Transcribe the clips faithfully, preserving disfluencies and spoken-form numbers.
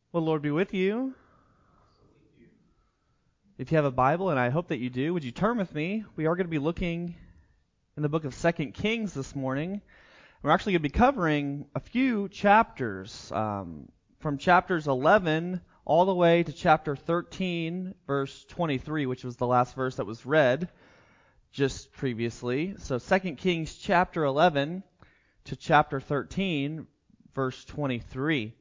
Well, Lord be with you. If you have a Bible, and I hope that you do, would you turn with me? We are going to be looking in the book of Second Kings this morning. We're actually going to be covering a few chapters, um, from chapters eleven all the way to chapter thirteen, verse twenty-three, which was the last verse that was read just previously. So Second Kings chapter eleven to chapter thirteen, verse twenty-three.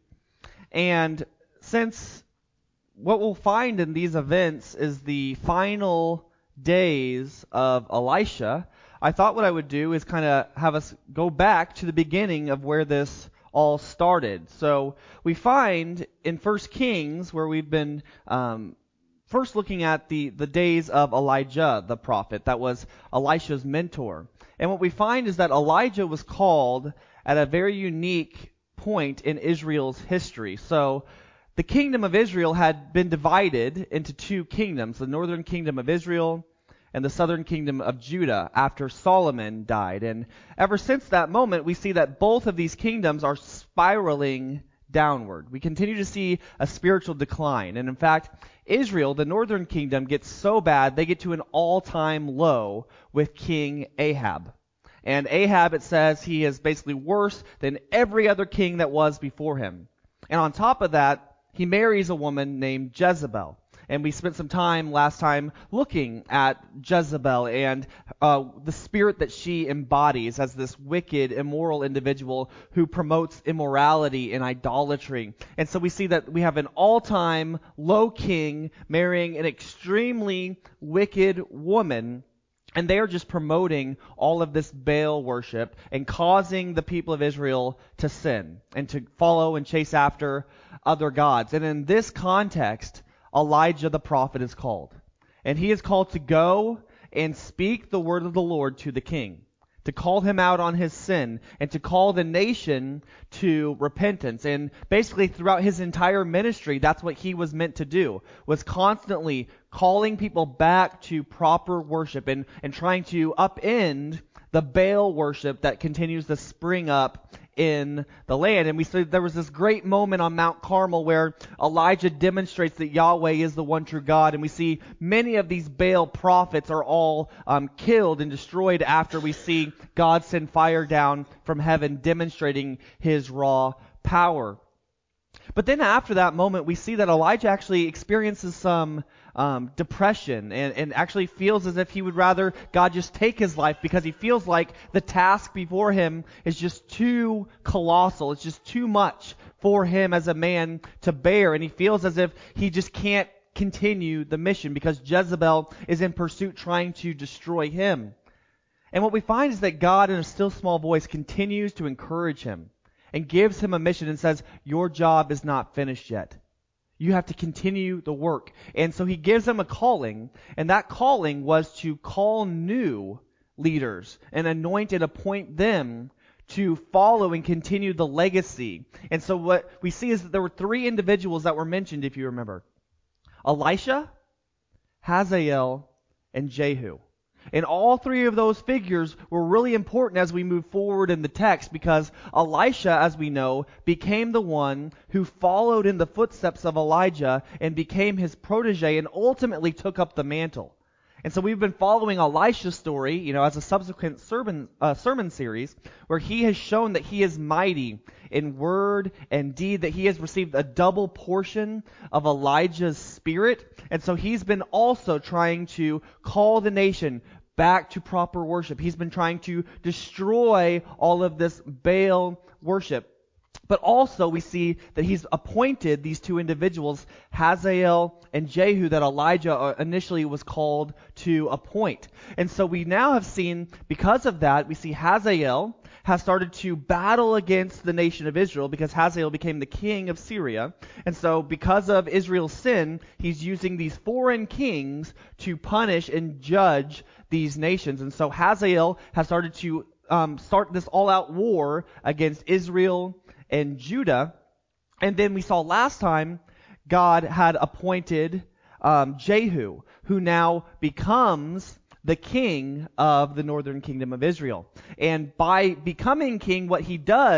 And since what we'll find in these events is the final days of Elisha, I thought what I would do is kind of have us go back to the beginning of where this all started. So we find in First Kings, where we've been um, first looking at the, the days of Elijah, the prophet, that was Elisha's mentor. And what we find is that Elijah was called at a very unique point in Israel's history. So the kingdom of Israel had been divided into two kingdoms, the northern kingdom of Israel and the southern kingdom of Judah, after Solomon died. And ever since that moment, we see that both of these kingdoms are spiraling downward. We continue to see a spiritual decline. And in fact, Israel, the northern kingdom, gets so bad, they get to an all-time low with King Ahab. And Ahab, it says, he is basically worse than every other king that was before him. And on top of that, he marries a woman named Jezebel. And we spent some time last time looking at Jezebel and uh, the spirit that she embodies as this wicked, immoral individual who promotes immorality and idolatry. And so we see that we have an all-time low king marrying an extremely wicked woman. And they are just promoting all of this Baal worship and causing the people of Israel to sin and to follow and chase after other gods. And in this context, Elijah the prophet is called. And he is called to go and speak the word of the Lord to the king, to call him out on his sin, and to call the nation to repentance. And basically throughout his entire ministry, that's what he was meant to do, was constantly calling people back to proper worship and, and trying to upend the Baal worship that continues to spring up in the land. And we said there was this great moment on Mount Carmel where Elijah demonstrates that Yahweh is the one true God. And we see many of these Baal prophets are all um, killed and destroyed after we see God send fire down from heaven demonstrating his raw power. But then after that moment, we see that Elijah actually experiences some um, depression and, and actually feels as if he would rather God just take his life because he feels like the task before him is just too colossal. It's just too much for him as a man to bear. And he feels as if he just can't continue the mission because Jezebel is in pursuit trying to destroy him. And what we find is that God, in a still small voice, continues to encourage him and gives him a mission and says, your job is not finished yet. You have to continue the work. And so he gives him a calling, and that calling was to call new leaders and anoint and appoint them to follow and continue the legacy. And so what we see is that there were three individuals that were mentioned, if you remember. Elisha, Hazael, and Jehu. And all three of those figures were really important as we move forward in the text because Elisha, as we know, became the one who followed in the footsteps of Elijah and became his protege and ultimately took up the mantle. And so we've been following Elisha's story, you know, as a subsequent sermon, uh, sermon series where he has shown that he is mighty in word and deed, that he has received a double portion of Elijah's spirit. And so he's been also trying to call the nation back to proper worship. He's been trying to destroy all of this Baal worship. But also we see that he's appointed these two individuals, Hazael and Jehu, that Elijah initially was called to appoint. And so we now have seen, because of that, we see Hazael has started to battle against the nation of Israel because Hazael became the king of Syria. And so because of Israel's sin, he's using these foreign kings to punish and judge these nations. And so Hazael has started to um, start this all-out war against Israel and Judah. And then we saw last time God had appointed um, Jehu, who now becomes the king of the northern kingdom of Israel. And by becoming king, what he does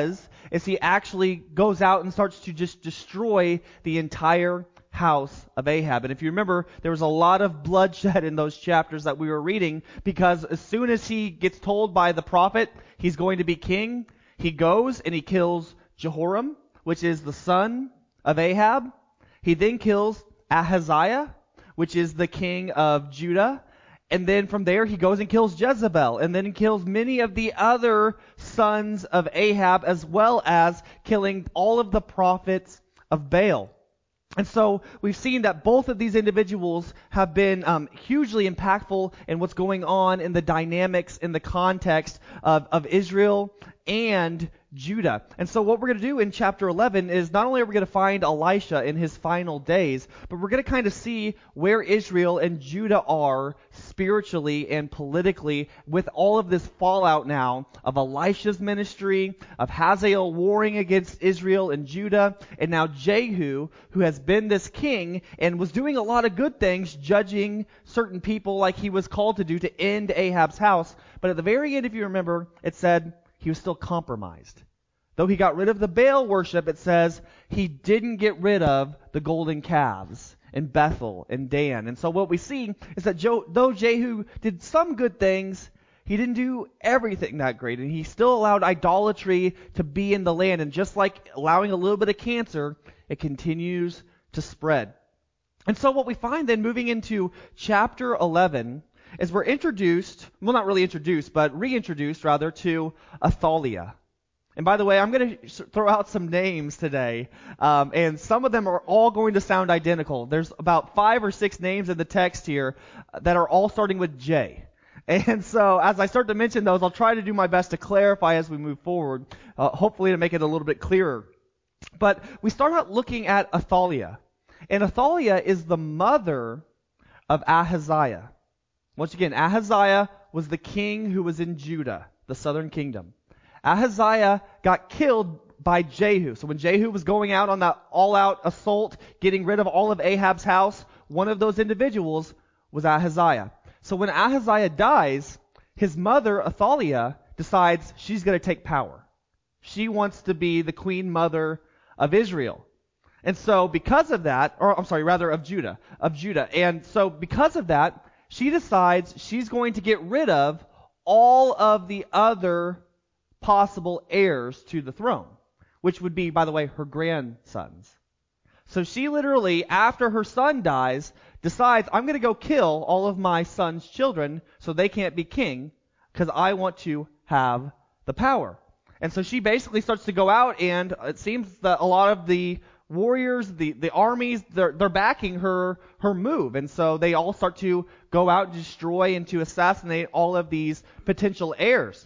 is he actually goes out and starts to just destroy the entire house of Ahab. And if you remember, there was a lot of bloodshed in those chapters that we were reading, because as soon as he gets told by the prophet he's going to be king, he goes and he kills Jehoram, which is the son of Ahab. He then kills Ahaziah, which is the king of Judah. And then from there, he goes and kills Jezebel, and then he kills many of the other sons of Ahab, as well as killing all of the prophets of Baal. And so we've seen that both of these individuals have been um, hugely impactful in what's going on in the dynamics, in the context of, of Israel and Judah. And so what we're going to do in chapter eleven is not only are we going to find Elisha in his final days, but we're going to kind of see where Israel and Judah are spiritually and politically with all of this fallout now of Elisha's ministry, of Hazael warring against Israel and Judah, and now Jehu, who has been this king and was doing a lot of good things, judging certain people like he was called to do to end Ahab's house. But at the very end, if you remember, it said he was still compromised. Though he got rid of the Baal worship, it says he didn't get rid of the golden calves in Bethel and Dan. And so what we see is that Jo- though Jehu did some good things, he didn't do everything that great. And he still allowed idolatry to be in the land. And just like allowing a little bit of cancer, it continues to spread. And so what we find then moving into chapter eleven is we're introduced, well not really introduced, but reintroduced rather, to Athaliah. And by the way, I'm going to throw out some names today, um, and some of them are all going to sound identical. There's about five or six names in the text here that are all starting with J. And so as I start to mention those, I'll try to do my best to clarify as we move forward, uh, hopefully to make it a little bit clearer. But we start out looking at Athaliah. And Athaliah is the mother of Ahaziah. Once again, Ahaziah was the king who was in Judah, the southern kingdom. Ahaziah got killed by Jehu. So when Jehu was going out on that all-out assault, getting rid of all of Ahab's house, one of those individuals was Ahaziah. So when Ahaziah dies, his mother, Athaliah, decides she's going to take power. She wants to be the queen mother of Israel. And so because of that, or I'm sorry, rather of Judah, of Judah. And so because of that, she decides she's going to get rid of all of the other possible heirs to the throne, which would be, by the way, her grandsons. So she literally, after her son dies, decides, I'm going to go kill all of my son's children so they can't be king because I want to have the power. And so she basically starts to go out, and it seems that a lot of the warriors, the, the armies, they're, they're backing her, her move. And so they all start to go out and destroy and to assassinate all of these potential heirs.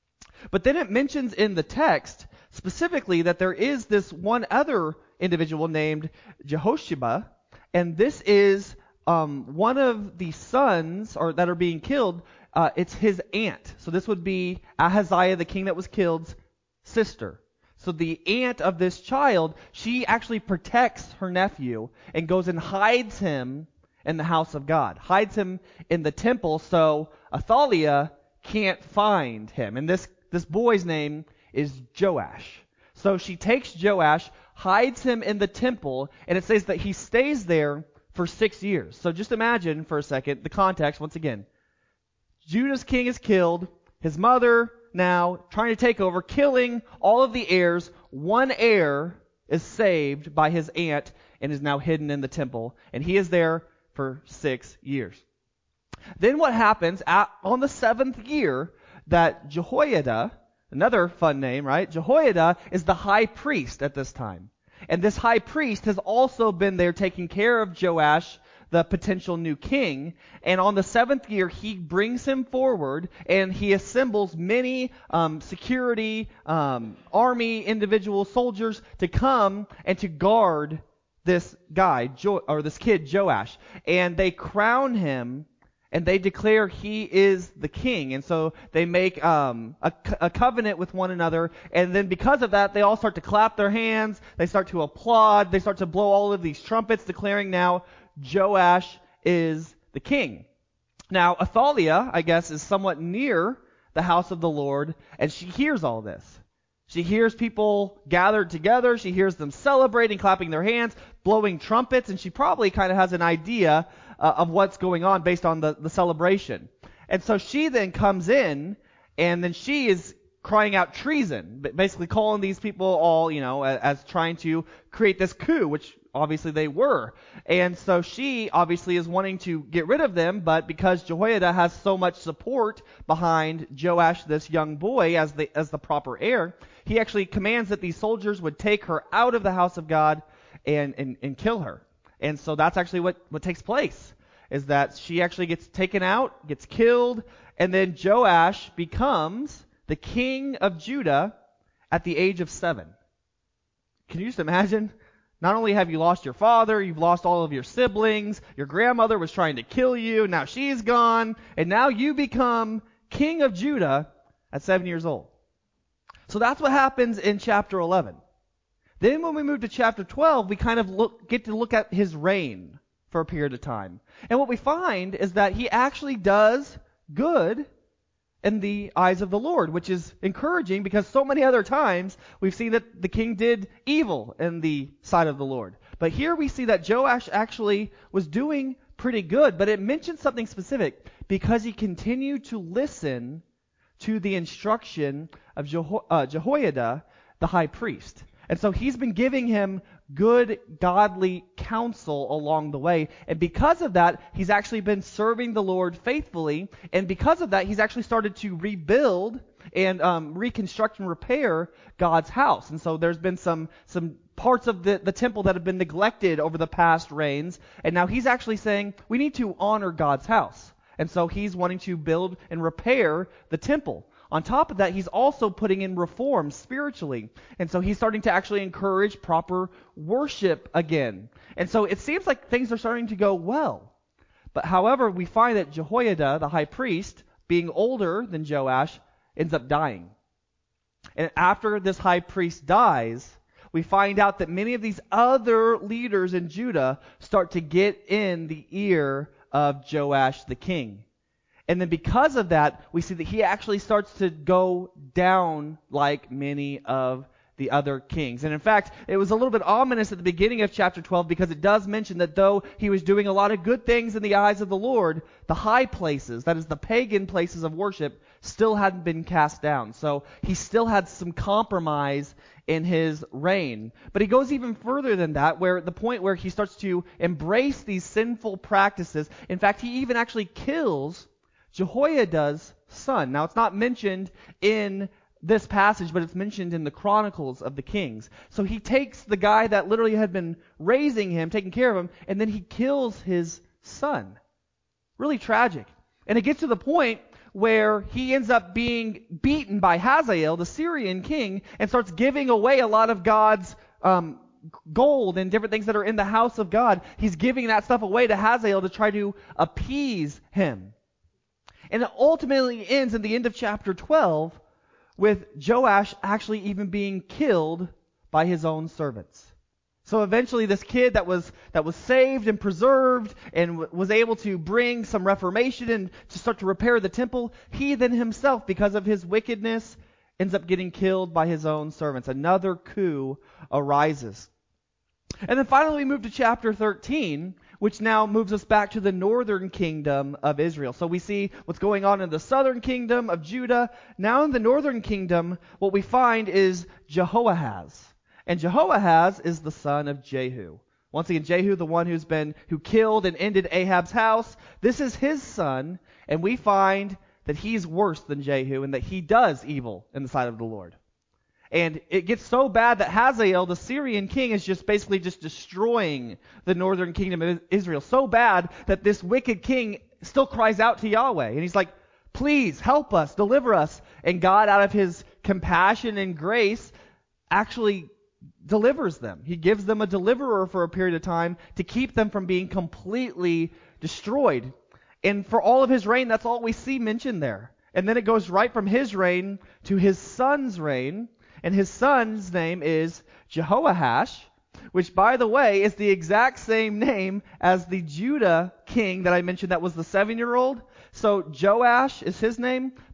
But then it mentions in the text specifically that there is this one other individual named Jehosheba, and this is um, one of the sons or that are being killed. Uh, it's his aunt. So this would be Ahaziah, the king that was killed's sister. So the aunt of this child, she actually protects her nephew and goes and hides him in the house of God, hides him in the temple so Athaliah can't find him. And this, this boy's name is Joash. So she takes Joash, hides him in the temple, and it says that he stays there for six years. So just imagine for a second the context once again. Judah's king is killed, his mother now trying to take over, killing all of the heirs. One heir is saved by his aunt and is now hidden in the temple, and he is there for six years. Then what happens at, on the seventh year, that Jehoiada, another fun name, right? Jehoiada is the high priest at this time. And this high priest has also been there taking care of Joash, the potential new king. And on the seventh year, he brings him forward and he assembles many um, security, um, army, individual soldiers to come and to guard this guy, jo- or this kid, Joash. And they crown him and they declare he is the king. And so they make um, a, a covenant with one another. And then because of that, they all start to clap their hands. They start to applaud. They start to blow all of these trumpets, declaring now Joash is the king. Now, Athaliah, I guess, is somewhat near the house of the Lord, and she hears all this. She hears people gathered together. She hears them celebrating, clapping their hands, blowing trumpets, and she probably kind of has an idea uh, of what's going on based on the, the celebration. And so she then comes in, and then she is crying out treason, basically calling these people all, you know, as, as trying to create this coup, which obviously they were. And so she obviously is wanting to get rid of them, but because Jehoiada has so much support behind Joash, this young boy, as the as the proper heir, he actually commands that these soldiers would take her out of the house of God and, and, and kill her. And so that's actually what, what takes place, is that she actually gets taken out, gets killed, and then Joash becomes the king of Judah at the age of seven. Can you just imagine? Not only have you lost your father, you've lost all of your siblings, your grandmother was trying to kill you, now she's gone, and now you become king of Judah at seven years old. So that's what happens in chapter eleven. Then when we move to chapter twelve, we kind of look, get to look at his reign for a period of time. And what we find is that he actually does good in the eyes of the Lord, which is encouraging because so many other times we've seen that the king did evil in the sight of the Lord. But here we see that Joash actually was doing pretty good, but it mentions something specific because he continued to listen to the instruction of Jeho- uh, Jehoiada, the high priest. And so he's been giving him good, godly counsel along the way. And because of that, he's actually been serving the Lord faithfully. And because of that, he's actually started to rebuild and um, reconstruct and repair God's house. And so there's been some some parts of the, the temple that have been neglected over the past reigns. And now he's actually saying, we need to honor God's house. And so he's wanting to build and repair the temple. On top of that, he's also putting in reforms spiritually. And so he's starting to actually encourage proper worship again. And so it seems like things are starting to go well. But however, we find that Jehoiada, the high priest, being older than Joash, ends up dying. And after this high priest dies, we find out that many of these other leaders in Judah start to get in the ear of Joash the king. And then because of that, we see that he actually starts to go down like many of the other kings. And in fact, it was a little bit ominous at the beginning of chapter twelve because it does mention that though he was doing a lot of good things in the eyes of the Lord, the high places, that is the pagan places of worship, still hadn't been cast down. So he still had some compromise in his reign. But he goes even further than that, where the point where he starts to embrace these sinful practices. In fact, he even actually kills Jehoiada's son. Now, it's not mentioned in this passage, but it's mentioned in the Chronicles of the Kings. So he takes the guy that literally had been raising him, taking care of him, and then he kills his son. Really tragic. And it gets to the point where he ends up being beaten by Hazael, the Syrian king, and starts giving away a lot of God's um, gold and different things that are in the house of God. He's giving that stuff away to Hazael to try to appease him. And it ultimately ends in the end of chapter twelve with Joash actually even being killed by his own servants. So eventually this kid that was that was saved and preserved and w- was able to bring some reformation and to start to repair the temple, he then himself, because of his wickedness, ends up getting killed by his own servants. Another coup arises. And then finally we move to chapter thirteen, which now moves us back to the northern kingdom of Israel. So we see what's going on in the southern kingdom of Judah. Now in the northern kingdom, what we find is Jehoahaz. And Jehoahaz is the son of Jehu. Once again, Jehu, the one who's been, who killed and ended Ahab's house. This is his son, and we find that he's worse than Jehu and that he does evil in the sight of the Lord. And it gets so bad that Hazael, the Syrian king, is just basically just destroying the northern kingdom of Israel. So bad that this wicked king still cries out to Yahweh. And he's like, please help us, deliver us. And God, out of his compassion and grace, actually delivers them. He gives them a deliverer for a period of time to keep them from being completely destroyed. And for all of his reign, that's all we see mentioned there. And then it goes right from his reign to his son's reign. And his son's name is Jehoash, which, by the way, is the exact same name as the Judah king that I mentioned that was the seven-year-old. So Joash is his name,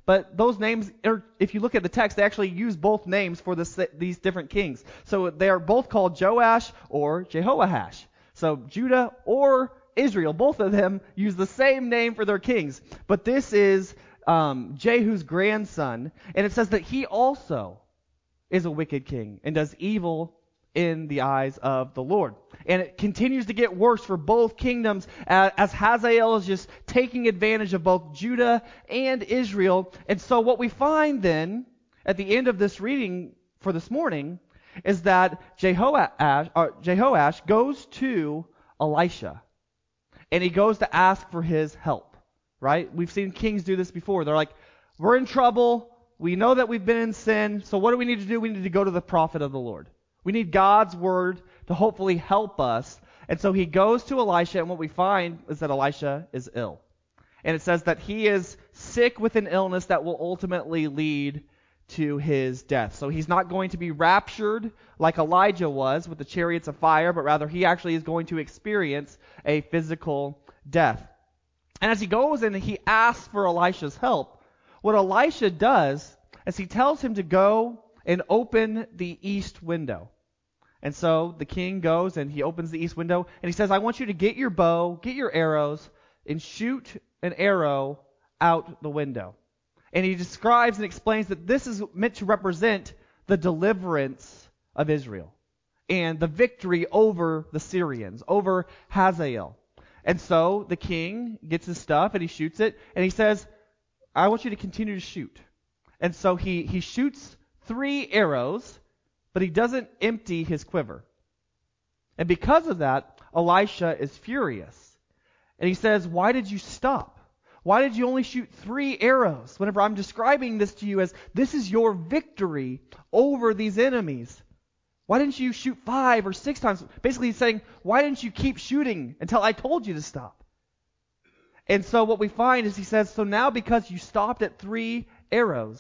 But those names, are, if you look at the text, they actually use both names for this, these different kings. So they are both called Joash or Jehoash. So Judah or Israel, both of them use the same name for their kings. But this is um, Jehu's grandson, and it says that he also is a wicked king and does evil in the eyes of the Lord. And it continues to get worse for both kingdoms as, as Hazael is just taking advantage of both Judah and Israel. And so what we find then at the end of this reading for this morning is that Jehoash, uh, Jehoash goes to Elisha and he goes to ask for his help, right? We've seen kings do this before. They're like, we're in trouble. We know that we've been in sin. So what do we need to do? We need to go to the prophet of the Lord. We need God's word to hopefully help us. And so he goes to Elisha, and what we find is that Elisha is ill. And it says that he is sick with an illness that will ultimately lead to his death. So he's not going to be raptured like Elijah was with the chariots of fire, but rather he actually is going to experience a physical death. And as he goes and he asks for Elisha's help, what Elisha does is he tells him to go and open the east window. And so the king goes and he opens the east window and he says, I want you to get your bow, get your arrows, and shoot an arrow out the window. And he describes and explains that this is meant to represent the deliverance of Israel and the victory over the Syrians, over Hazael. And so the king gets his stuff and he shoots it and he says, I want you to continue to shoot. And so he, he shoots three arrows, but he doesn't empty his quiver. And because of that, Elisha is furious. And he says, why did you stop? Why did you only shoot three arrows? Whenever I'm describing this to you as this is your victory over these enemies. Why didn't you shoot five or six times? Basically he's saying, why didn't you keep shooting until I told you to stop? And so what we find is he says, so now because you stopped at three arrows,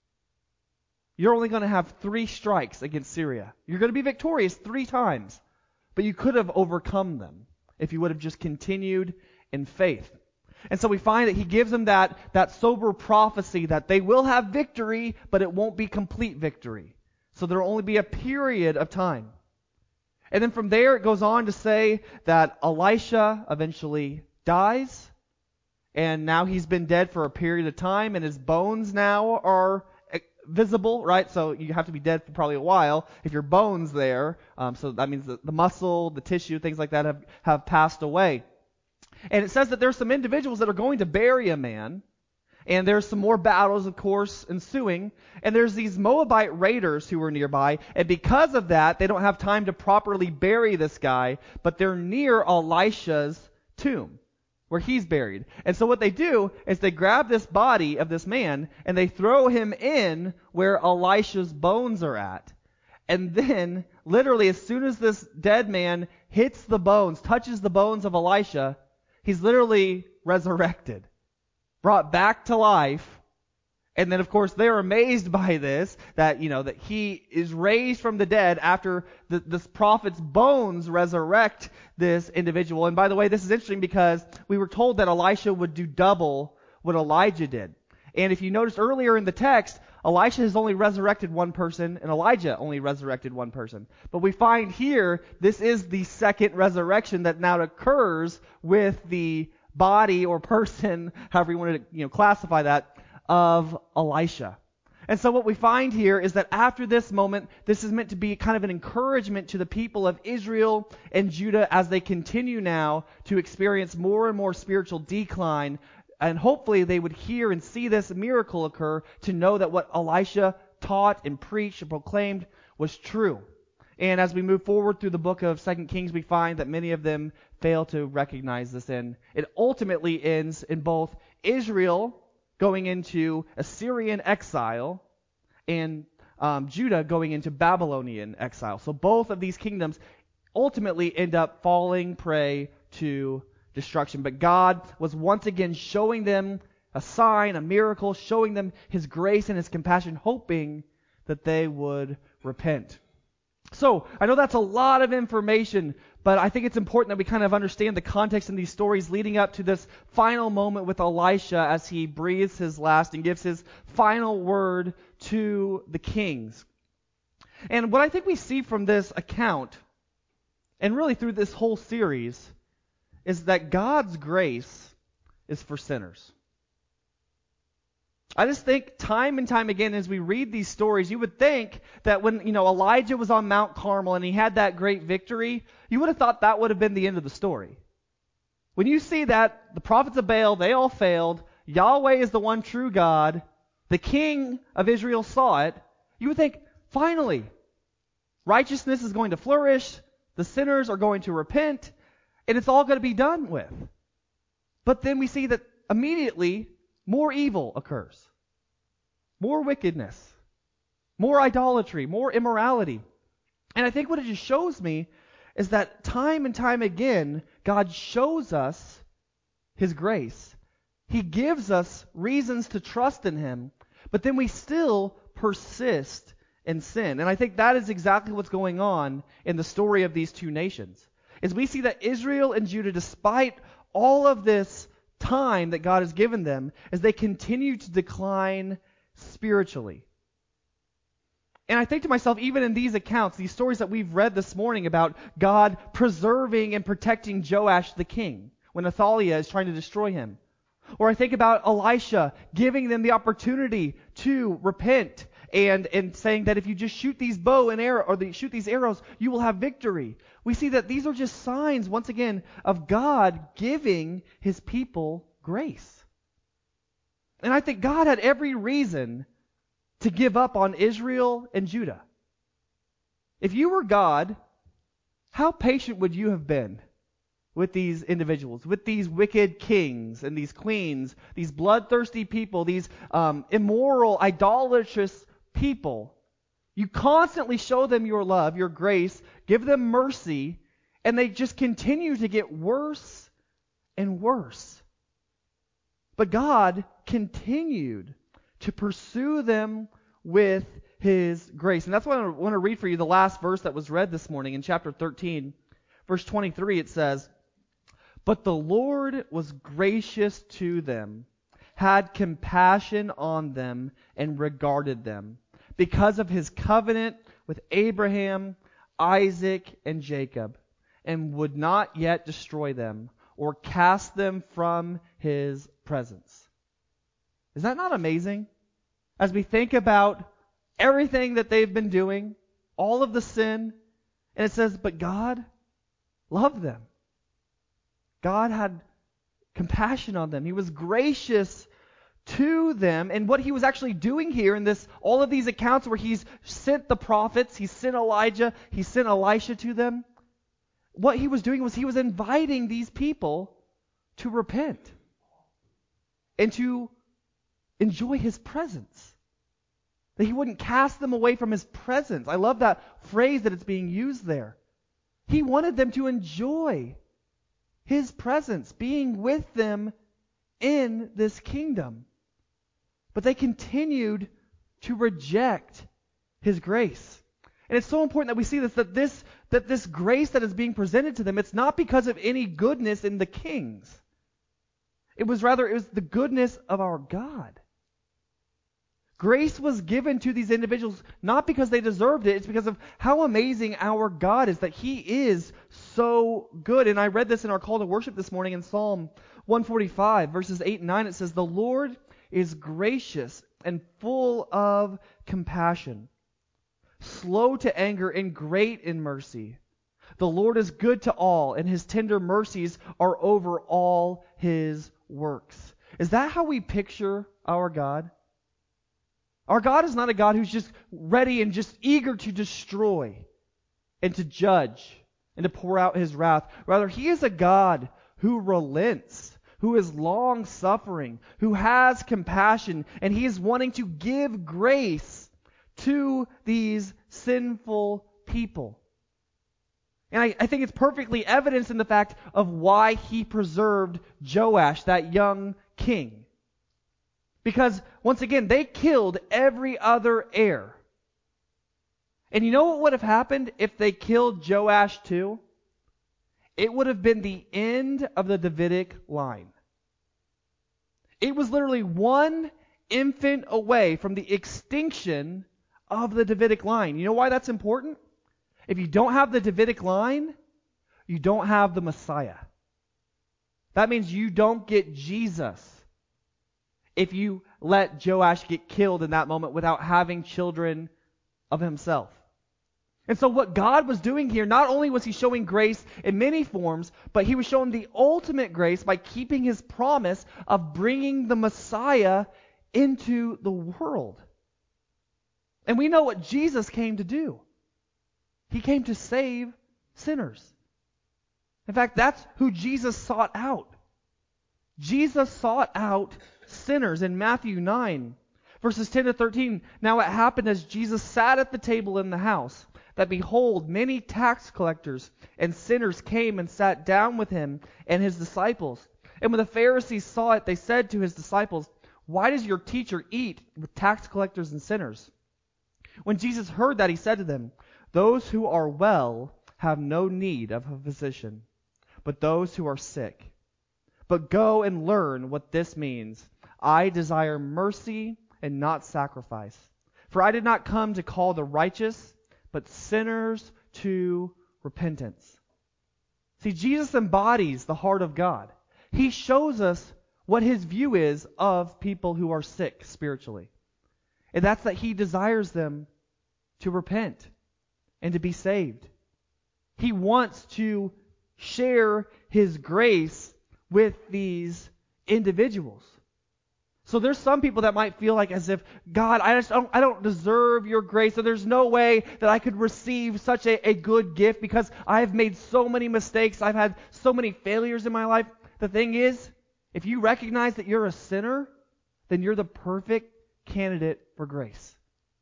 you're only going to have three strikes against Syria. You're going to be victorious three times. But you could have overcome them if you would have just continued in faith. And so we find that he gives them that, that sober prophecy that they will have victory, but it won't be complete victory. So there will only be a period of time. And then from there it goes on to say that Elisha eventually dies. And now he's been dead for a period of time, and his bones now are visible, right? So you have to be dead for probably a while if your bones there. Um, so that means the, the muscle, the tissue, things like that have, have passed away. And it says that there's some individuals that are going to bury a man. And there's some more battles, of course, ensuing. And there's these Moabite raiders who are nearby. And because of that, they don't have time to properly bury this guy. But they're near Elisha's tomb, where he's buried. And so what they do is they grab this body of this man and they throw him in where Elisha's bones are at. And then, literally, as soon as this dead man hits the bones, touches the bones of Elisha, he's literally resurrected, brought back to life. And then, of course, they're amazed by this, that, you know, that he is raised from the dead after the, this prophet's bones resurrect this individual. And by the way, this is interesting because we were told that Elisha would do double what Elijah did. And if you noticed earlier in the text, Elisha has only resurrected one person and Elijah only resurrected one person. But we find here, this is the second resurrection that now occurs with the body or person, however you want to, you know, classify that, of Elisha. And so what we find here is that after this moment, this is meant to be kind of an encouragement to the people of Israel and Judah as they continue now to experience more and more spiritual decline. And hopefully they would hear and see this miracle occur to know that what Elisha taught and preached and proclaimed was true. And as we move forward through the book of Second Kings, we find that many of them fail to recognize this. And it ultimately ends in both Israel going into Assyrian exile, and um, Judah going into Babylonian exile. So both of these kingdoms ultimately end up falling prey to destruction. But God was once again showing them a sign, a miracle, showing them His grace and His compassion, hoping that they would repent. So, I know that's a lot of information, but I think it's important that we kind of understand the context in these stories leading up to this final moment with Elisha as he breathes his last and gives his final word to the kings. And what I think we see from this account, and really through this whole series, is that God's grace is for sinners. I just think time and time again as we read these stories, you would think that when, you know, Elijah was on Mount Carmel and he had that great victory, you would have thought that would have been the end of the story. When you see that the prophets of Baal, they all failed, Yahweh is the one true God, the king of Israel saw it, you would think, finally, righteousness is going to flourish, the sinners are going to repent, and it's all going to be done with. But then we see that immediately more evil occurs. More wickedness. More idolatry. More immorality. And I think what it just shows me is that time and time again, God shows us His grace. He gives us reasons to trust in Him, but then we still persist in sin. And I think that is exactly what's going on in the story of these two nations. Is we see that Israel and Judah, despite all of this time that God has given them, as they continue to decline spiritually. And I think to myself, even in these accounts, these stories that we've read this morning about God preserving and protecting Joash the king when Athaliah is trying to destroy him. Or I think about Elisha giving them the opportunity to repent and, and saying that if you just shoot these bow and arrow or the, shoot these arrows, you will have victory. We see that these are just signs, once again, of God giving His people grace. And I think God had every reason to give up on Israel and Judah. If you were God, how patient would you have been with these individuals, with these wicked kings and these queens, these bloodthirsty people, these um, immoral, idolatrous people? You constantly show them your love, your grace, give them mercy, and they just continue to get worse and worse. But God continued to pursue them with His grace. And that's what I want to read for you, the last verse that was read this morning in chapter thirteen. Verse twenty-three, it says, "But the Lord was gracious to them, had compassion on them, and regarded them, because of His covenant with Abraham, Isaac, and Jacob, and would not yet destroy them or cast them from His presence." Is that not amazing? As we think about everything that they've been doing, all of the sin, and it says, but God loved them. God had compassion on them. He was gracious to them. And what He was actually doing here in this, all of these accounts where He's sent the prophets, He sent Elijah, He sent Elisha to them, what He was doing was He was inviting these people to repent and to enjoy His presence. That He wouldn't cast them away from His presence. I love that phrase that it's being used there. He wanted them to enjoy His presence, being with them in this kingdom. But they continued to reject His grace. And it's so important that we see this, that this, that this grace that is being presented to them, it's not because of any goodness in the kings. It was rather, it was the goodness of our God. Grace was given to these individuals not because they deserved it, it's because of how amazing our God is, that He is so good. And I read this in our call to worship this morning in Psalm one forty-five, verses eight and nine. It says, "The Lord is gracious and full of compassion, slow to anger and great in mercy. The Lord is good to all, and His tender mercies are over all His works." Is that how we picture our God? Our God is not a God who's just ready and just eager to destroy and to judge and to pour out His wrath. Rather, He is a God who relents, who is long-suffering, who has compassion, and He is wanting to give grace to these sinful people. And I, I think it's perfectly evidenced in the fact of why He preserved Joash, that young king. Because, once again, they killed every other heir. And you know what would have happened if they killed Joash too? It would have been the end of the Davidic line. It was literally one infant away from the extinction of the Davidic line. You know why that's important? If you don't have the Davidic line, you don't have the Messiah. That means you don't get Jesus if you let Joash get killed in that moment without having children of himself. And so what God was doing here, not only was he showing grace in many forms, but he was showing the ultimate grace by keeping his promise of bringing the Messiah into the world. And we know what Jesus came to do. He came to save sinners. In fact, that's who Jesus sought out. Jesus sought out sinners in Matthew nine, verses ten to thirteen. Now it happened as Jesus sat at the table in the house, that behold, many tax collectors and sinners came and sat down with him and his disciples. And when the Pharisees saw it, they said to his disciples, "Why does your teacher eat with tax collectors and sinners?" When Jesus heard that, he said to them, "Those who are well have no need of a physician, but those who are sick. But go and learn what this means. I desire mercy and not sacrifice. For I did not come to call the righteous, but sinners to repentance." See, Jesus embodies the heart of God. He shows us what his view is of people who are sick spiritually. And that's that he desires them to repent and to be saved. He wants to share his grace with these individuals. So there's some people that might feel like as if, God, I just don't, I don't deserve your grace. So there's no way that I could receive such a, a good gift because I've made so many mistakes. I've had so many failures in my life. The thing is, if you recognize that you're a sinner, then you're the perfect candidate for grace.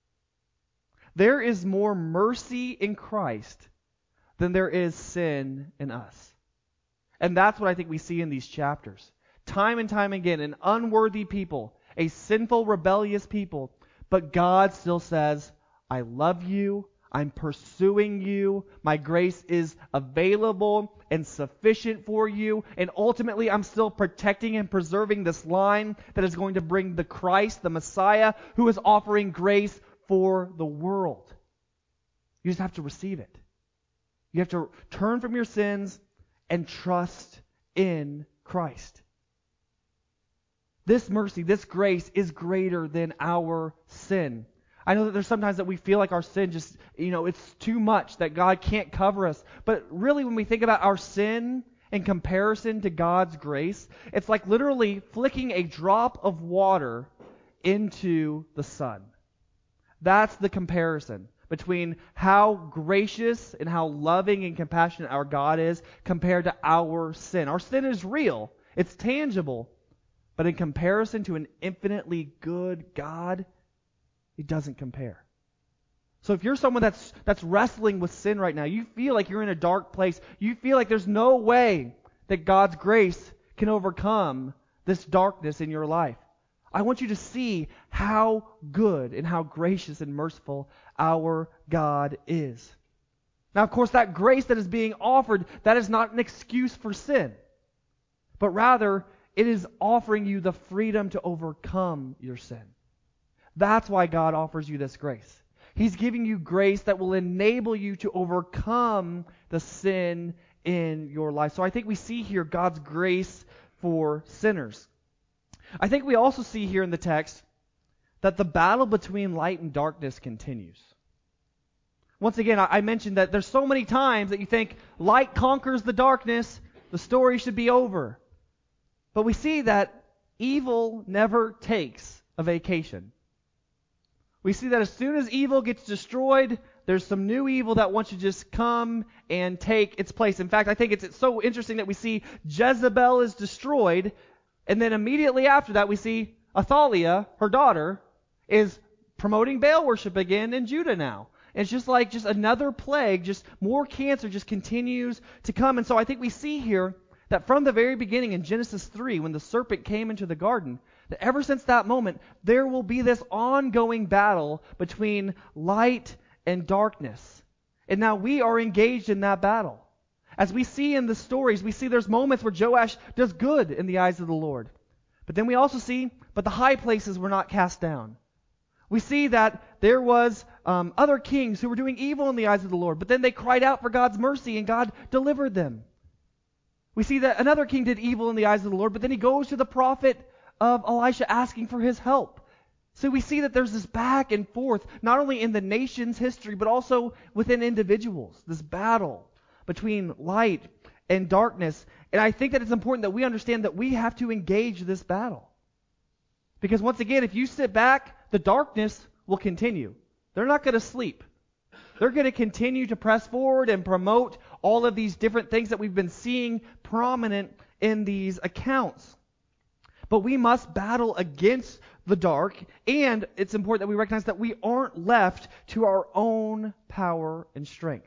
There is more mercy in Christ than there is sin in us. And that's what I think we see in these chapters. Time and time again, an unworthy people, a sinful, rebellious people, but God still says, I love you, I'm pursuing you, my grace is available and sufficient for you, and ultimately I'm still protecting and preserving this line that is going to bring the Christ, the Messiah, who is offering grace for the world. You just have to receive it. You have to turn from your sins and trust in Christ. This mercy, this grace is greater than our sin. I know that there's sometimes that we feel like our sin just, you know, it's too much, that God can't cover us. But really, when we think about our sin in comparison to God's grace, it's like literally flicking a drop of water into the sun. That's the comparison between how gracious and how loving and compassionate our God is compared to our sin. Our sin is real. It's tangible. But in comparison to an infinitely good God, it doesn't compare. So if you're someone that's that's wrestling with sin right now, you feel like you're in a dark place, you feel like there's no way that God's grace can overcome this darkness in your life, I want you to see how good and how gracious and merciful our God is. Now, of course, that grace that is being offered, that is not an excuse for sin, but rather it is offering you the freedom to overcome your sin. That's why God offers you this grace. He's giving you grace that will enable you to overcome the sin in your life. So I think we see here God's grace for sinners. I think we also see here in the text that the battle between light and darkness continues. Once again, I mentioned that there's so many times that you think light conquers the darkness, the story should be over. But we see that evil never takes a vacation. We see that as soon as evil gets destroyed, there's some new evil that wants to just come and take its place. In fact, I think it's, it's so interesting that we see Jezebel is destroyed, and then immediately after that we see Athaliah, her daughter, is promoting Baal worship again in Judah now. And it's just like just another plague, just more cancer just continues to come. And so I think we see here that from the very beginning in Genesis three, when the serpent came into the garden, that ever since that moment, there will be this ongoing battle between light and darkness. And now we are engaged in that battle. As we see in the stories, we see there's moments where Joash does good in the eyes of the Lord. But then we also see, but the high places were not cast down. We see that there was um, other kings who were doing evil in the eyes of the Lord, but then they cried out for God's mercy and God delivered them. We see that another king did evil in the eyes of the Lord, but then he goes to the prophet of Elisha asking for his help. So we see that there's this back and forth, not only in the nation's history, but also within individuals, this battle between light and darkness. And I think that it's important that we understand that we have to engage this battle. Because once again, if you sit back, the darkness will continue. They're not going to sleep. They're going to continue to press forward and promote all of these different things that we've been seeing prominent in these accounts. But we must battle against the dark, and it's important that we recognize that we aren't left to our own power and strength.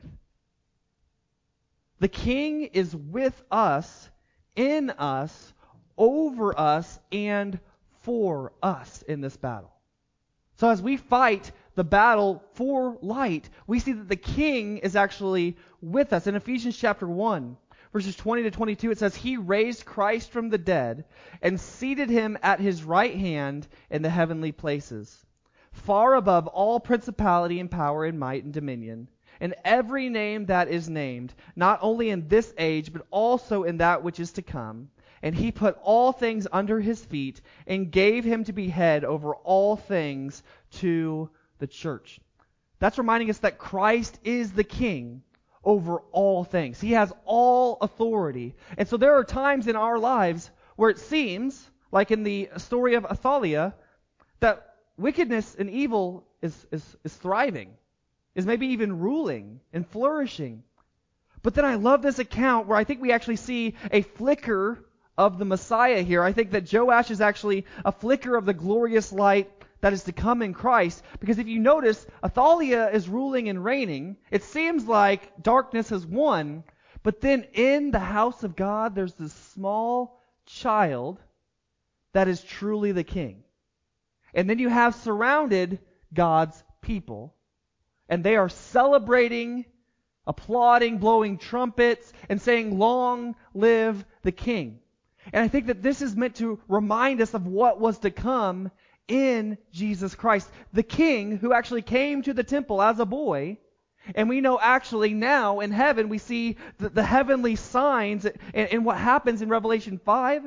The King is with us, in us, over us, and for us in this battle. So as we fight the battle for light, we see that the King is actually with us. In Ephesians chapter one, verses twenty to twenty-two, it says, He raised Christ from the dead and seated him at his right hand in the heavenly places, far above all principality and power and might and dominion, and every name that is named, not only in this age, but also in that which is to come. And he put all things under his feet and gave him to be head over all things to the church. That's reminding us that Christ is the King over all things. He has all authority. And so there are times in our lives where it seems, like in the story of Athaliah, that wickedness and evil is, is, is thriving, is maybe even ruling and flourishing. But then I love this account where I think we actually see a flicker of the Messiah here. I think that Joash is actually a flicker of the glorious light that is to come in Christ. Because if you notice, Athaliah is ruling and reigning. It seems like darkness has won. But then in the house of God, there's this small child that is truly the king. And then you have surrounded God's people. And they are celebrating, applauding, blowing trumpets, and saying, "Long live the king." And I think that this is meant to remind us of what was to come in Jesus Christ, the King who actually came to the temple as a boy. And we know actually now in heaven we see the, the heavenly signs and, and what happens in Revelation five.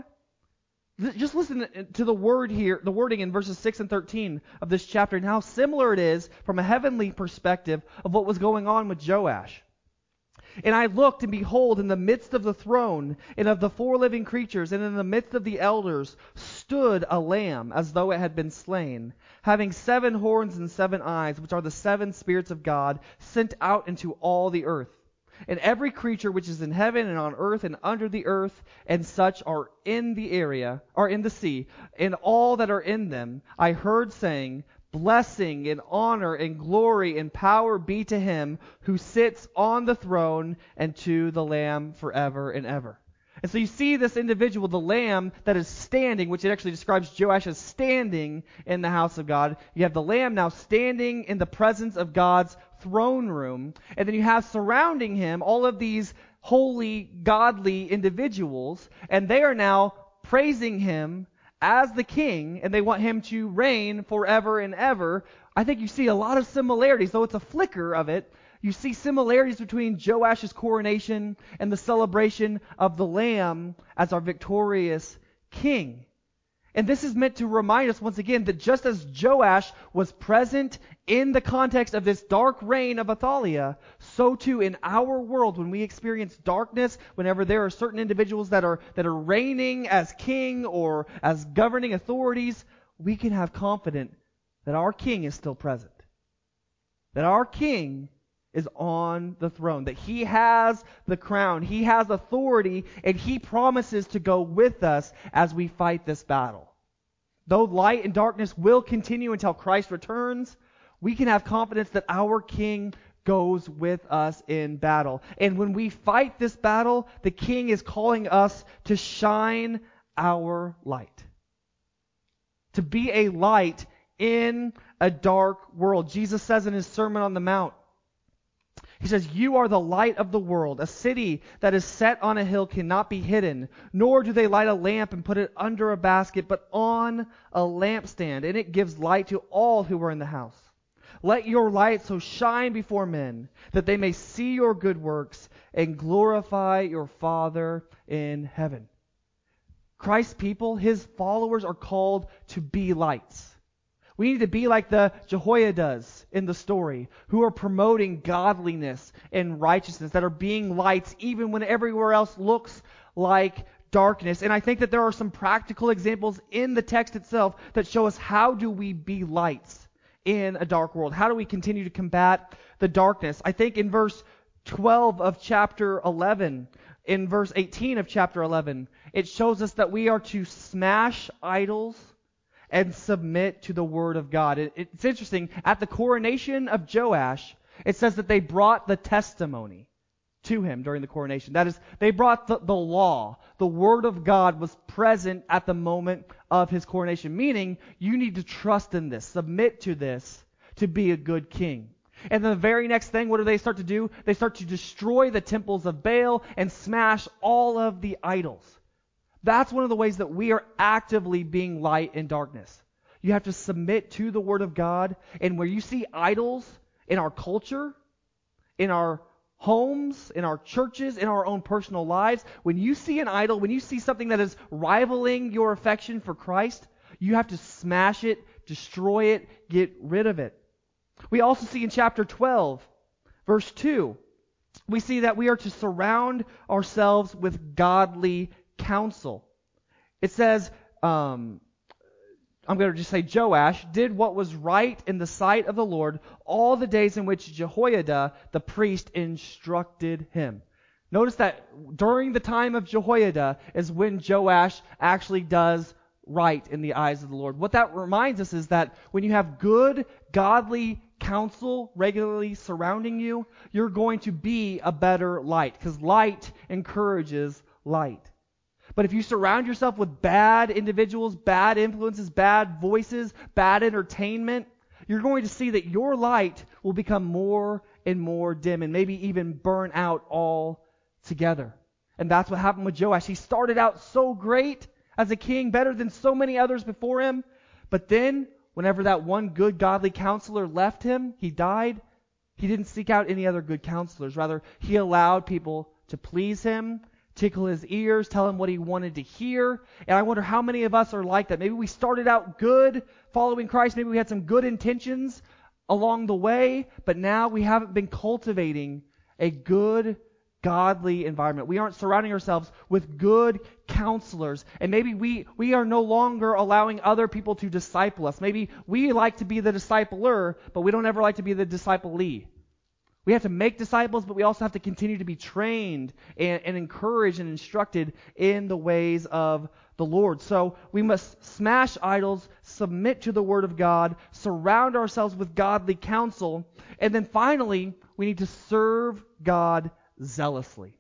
Just listen to the word here, the wording in verses six and thirteen of this chapter, and how similar it is from a heavenly perspective of what was going on with Joash. And I looked, and behold, in the midst of the throne, and of the four living creatures, and in the midst of the elders, stood a lamb, as though it had been slain, having seven horns and seven eyes, which are the seven spirits of God, sent out into all the earth. And every creature which is in heaven and on earth and under the earth, and such are in the area, or in the sea, and all that are in them, I heard saying, Blessing and honor and glory and power be to him who sits on the throne and to the Lamb forever and ever. And so you see this individual, the Lamb that is standing, which it actually describes Joash as standing in the house of God. You have the Lamb now standing in the presence of God's throne room. And then you have surrounding him all of these holy, godly individuals. And they are now praising him as the king, and they want him to reign forever and ever. I think you see a lot of similarities, though it's a flicker of it. You see similarities between Joash's coronation and the celebration of the Lamb as our victorious king. And this is meant to remind us once again that just as Joash was present in the context of this dark reign of Athaliah, so too in our world, when we experience darkness, whenever there are certain individuals that are that are reigning as king or as governing authorities, we can have confidence that our king is still present. That our king is on the throne, that he has the crown, he has authority, and he promises to go with us as we fight this battle. Though light and darkness will continue until Christ returns, we can have confidence that our king goes with us in battle. And when we fight this battle, the king is calling us to shine our light. To be a light in a dark world. Jesus says in his Sermon on the Mount, He says, "You are the light of the world. A city that is set on a hill cannot be hidden, nor do they light a lamp and put it under a basket, but on a lampstand, and it gives light to all who are in the house. Let your light so shine before men that they may see your good works and glorify your Father in heaven." Christ's people, his followers, are called to be lights. We need to be like the Jehoiadas in the story, who are promoting godliness and righteousness, that are being lights even when everywhere else looks like darkness. And I think that there are some practical examples in the text itself that show us how do we be lights in a dark world. How do we continue to combat the darkness? I think in verse twelve of chapter eleven, in verse eighteen of chapter eleven, it shows us that we are to smash idols and submit to the word of God. It, it's interesting. At the coronation of Joash, it says that they brought the testimony to him during the coronation. That is, they brought the, the law. The word of God was present at the moment of his coronation, meaning you need to trust in this, submit to this to be a good king. And then the very next thing, what do they start to do? They start to destroy the temples of Baal and smash all of the idols. That's one of the ways that we are actively being light in darkness. You have to submit to the Word of God. And where you see idols in our culture, in our homes, in our churches, in our own personal lives, when you see an idol, when you see something that is rivaling your affection for Christ, you have to smash it, destroy it, get rid of it. We also see in chapter twelve, verse two, we see that we are to surround ourselves with godly counsel. It says, um, I'm going to just say Joash did what was right in the sight of the Lord all the days in which Jehoiada the priest instructed him. Notice that during the time of Jehoiada is when Joash actually does right in the eyes of the Lord. What that reminds us is that when you have good, godly counsel regularly surrounding you, you're going to be a better light, because light encourages light. But if you surround yourself with bad individuals, bad influences, bad voices, bad entertainment, you're going to see that your light will become more and more dim and maybe even burn out altogether. And that's what happened with Joash. He started out so great as a king, better than so many others before him. But then, whenever that one good godly counselor left him, he died, he didn't seek out any other good counselors. Rather, he allowed people to please him, tickle his ears, tell him what he wanted to hear. And I wonder how many of us are like that. Maybe we started out good following Christ. Maybe we had some good intentions along the way, but now we haven't been cultivating a good, godly environment. We aren't surrounding ourselves with good counselors. And maybe we, we are no longer allowing other people to disciple us. Maybe we like to be the discipler, but we don't ever like to be the disciplee. We have to make disciples, but we also have to continue to be trained and, and encouraged and instructed in the ways of the Lord. So we must smash idols, submit to the Word of God, surround ourselves with godly counsel, and then finally, we need to serve God zealously.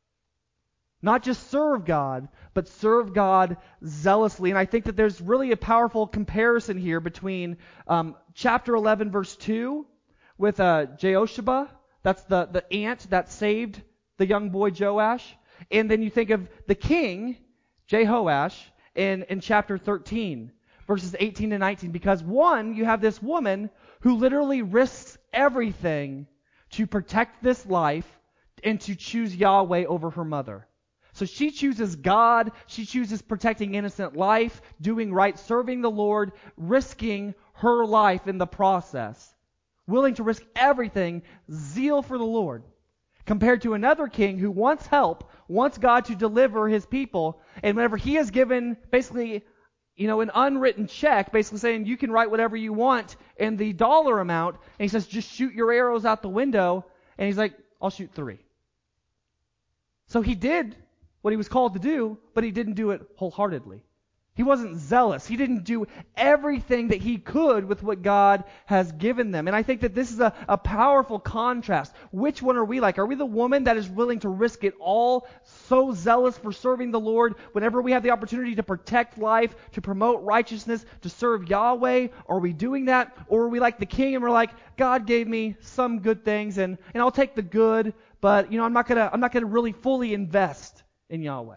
Not just serve God, but serve God zealously. And I think that there's really a powerful comparison here between um, chapter eleven, verse two, with uh, Jehoshaphat, that's the, the ant that saved the young boy Joash. And then you think of the king, Jehoash, in, in chapter thirteen, verses eighteen and nineteen. Because one, you have this woman who literally risks everything to protect this life and to choose Yahweh over her mother. So she chooses God, she chooses protecting innocent life, doing right, serving the Lord, risking her life in the process. Willing to risk everything, zeal for the Lord. Compared to another king who wants help, wants God to deliver his people, and whenever he is given basically, you know, an unwritten check, basically saying you can write whatever you want in the dollar amount, and he says just shoot your arrows out the window, and he's like, I'll shoot three. So he did what he was called to do, but he didn't do it wholeheartedly. He wasn't zealous. He didn't do everything that he could with what God has given them. And I think that this is a, a powerful contrast. Which one are we like? Are we the woman that is willing to risk it all, so zealous for serving the Lord whenever we have the opportunity to protect life, to promote righteousness, to serve Yahweh? Are we doing that? Or are we like the king and we're like, God gave me some good things and, and I'll take the good, but you know, I'm not gonna I'm not gonna really fully invest in Yahweh.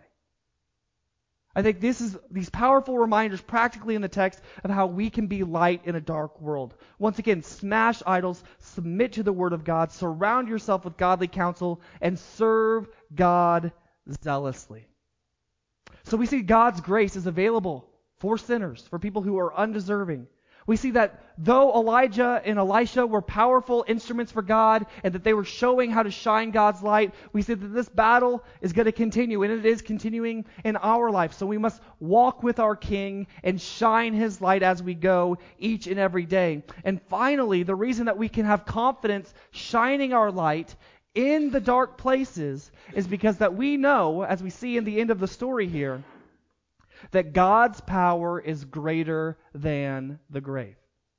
I think this is these powerful reminders practically in the text of how we can be light in a dark world. Once again, smash idols, submit to the Word of God, surround yourself with godly counsel, and serve God zealously. So we see God's grace is available for sinners, for people who are undeserving. We see that though Elijah and Elisha were powerful instruments for God and that they were showing how to shine God's light, we see that this battle is going to continue, and it is continuing in our life. So we must walk with our King and shine His light as we go each and every day. And finally, the reason that we can have confidence shining our light in the dark places is because that we know, as we see in the end of the story here, that God's power is greater than the grave.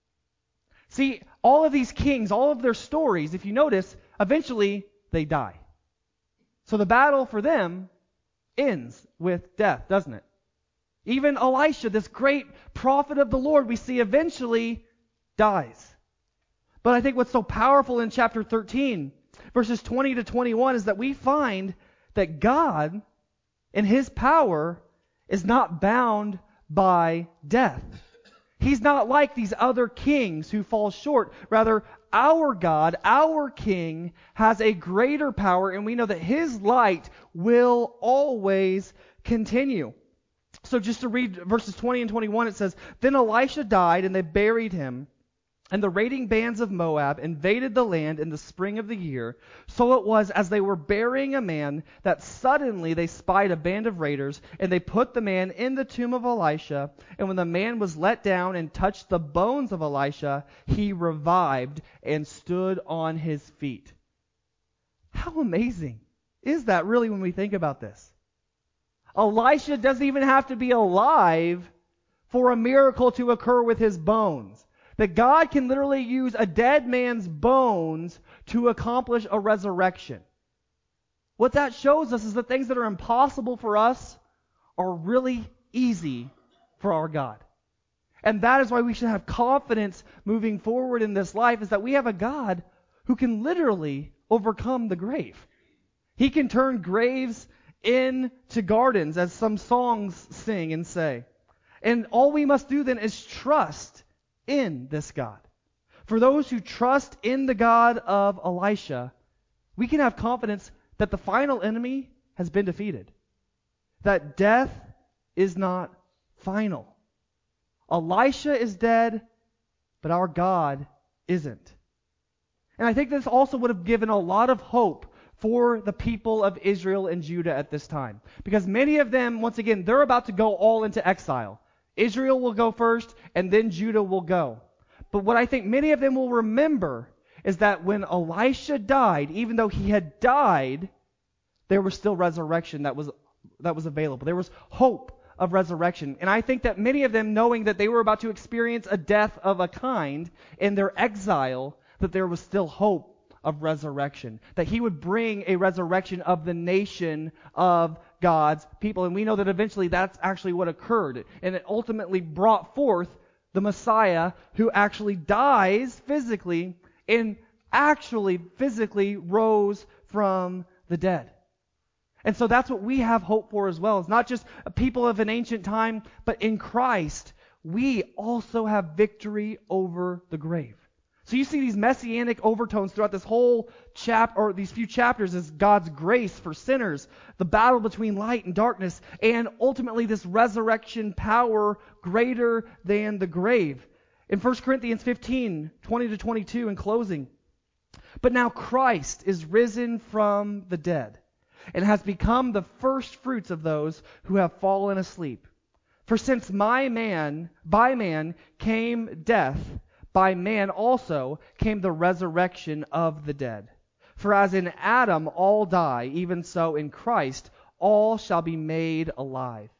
See, all of these kings, all of their stories, if you notice, eventually they die. So the battle for them ends with death, doesn't it? Even Elisha, this great prophet of the Lord, we see eventually dies. But I think what's so powerful in chapter thirteen, verses twenty to twenty-one, is that we find that God, in His power, is not bound by death. He's not like these other kings who fall short. Rather, our God, our King, has a greater power, and we know that His light will always continue. So just to read verses twenty and twenty-one, it says, Then Elisha died, and they buried him. And the raiding bands of Moab invaded the land in the spring of the year. So it was, as they were burying a man, that suddenly they spied a band of raiders, and they put the man in the tomb of Elisha. And when the man was let down and touched the bones of Elisha, he revived and stood on his feet. How amazing is that really when we think about this? Elisha doesn't even have to be alive for a miracle to occur with his bones. That God can literally use a dead man's bones to accomplish a resurrection. What that shows us is that things that are impossible for us are really easy for our God. And that is why we should have confidence moving forward in this life, is that we have a God who can literally overcome the grave. He can turn graves into gardens, as some songs sing and say. And all we must do then is trust in this God. For those who trust in the God of Elisha, we can have confidence that the final enemy has been defeated. That death is not final. Elisha is dead, but our God isn't. And I think this also would have given a lot of hope for the people of Israel and Judah at this time. Because many of them, once again, they're about to go all into exile. Israel will go first, and then Judah will go. But what I think many of them will remember is that when Elisha died, even though he had died, there was still resurrection that was that was available. There was hope of resurrection. And I think that many of them, knowing that they were about to experience a death of a kind in their exile, that there was still hope of resurrection. That He would bring a resurrection of the nation of God's people. And we know that eventually that's actually what occurred. And it ultimately brought forth the Messiah, who actually dies physically and actually physically rose from the dead. And so that's what we have hope for as well. It's not just a people of an ancient time, but in Christ, we also have victory over the grave. So you see these messianic overtones throughout this whole chap or these few chapters as God's grace for sinners, the battle between light and darkness, and ultimately this resurrection power greater than the grave. In First Corinthians fifteen, twenty to twenty-two, in closing, but now Christ is risen from the dead and has become the first fruits of those who have fallen asleep. For since my man, by man came death, by man also came the resurrection of the dead. For as in Adam all die, even so in Christ all shall be made alive.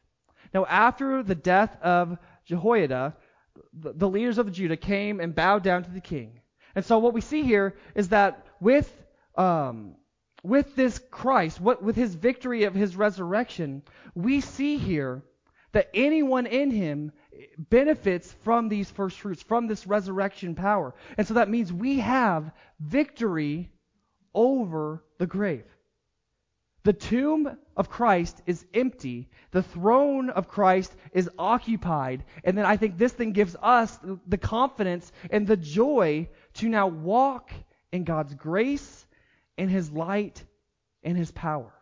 Now, after the death of Jehoiada, the, the leaders of Judah came and bowed down to the king. And so what we see here is that with um, with this Christ, what, with his victory of his resurrection, we see here that anyone in him benefits from these first fruits, from this resurrection power. And so that means we have victory over the grave. The tomb of Christ is empty. The throne of Christ is occupied. And then I think this thing gives us the confidence and the joy to now walk in God's grace and his light and his power.